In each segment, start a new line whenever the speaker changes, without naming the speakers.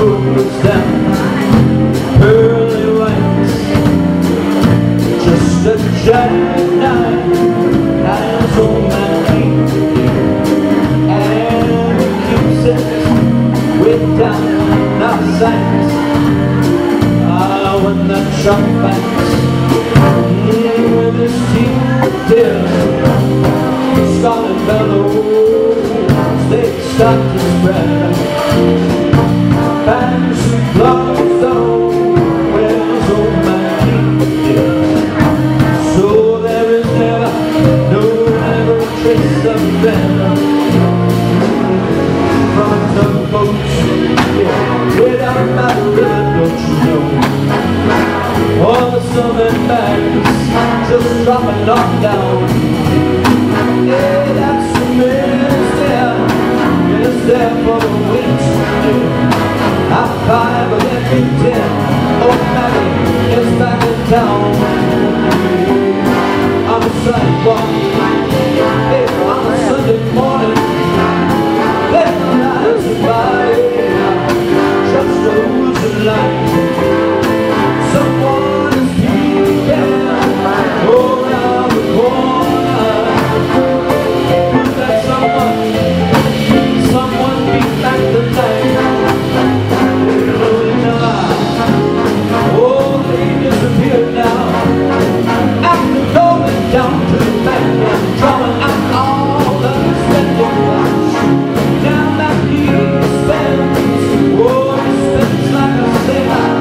moon was down, pearly white, just a shining night, and old man and he keeps it way down in our sight. Ah, when the trumpets with his teeth tears, scarlet bellows, they start to spread. And sweet flowers down where his old man dead. So there is never a trace of them from a tugboat, yeah, way down by the river, don't you know? All the southern bands just dropping off down. Yeah, that's the minister there for the winter. High five with every 10. Old Maggie is back in town. On the sidewalk, hey, on a Sunday morning, let the lights by, just a losing light. Someone is peeking around the corner. Who's that someone? Someone beat back the night. Oh, they disappeared now. After going down to the bank and drawing out all the spending cash. Now that he spends, oh, he spends like a sailor.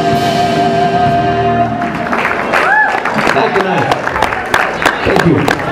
Good night. Thank you.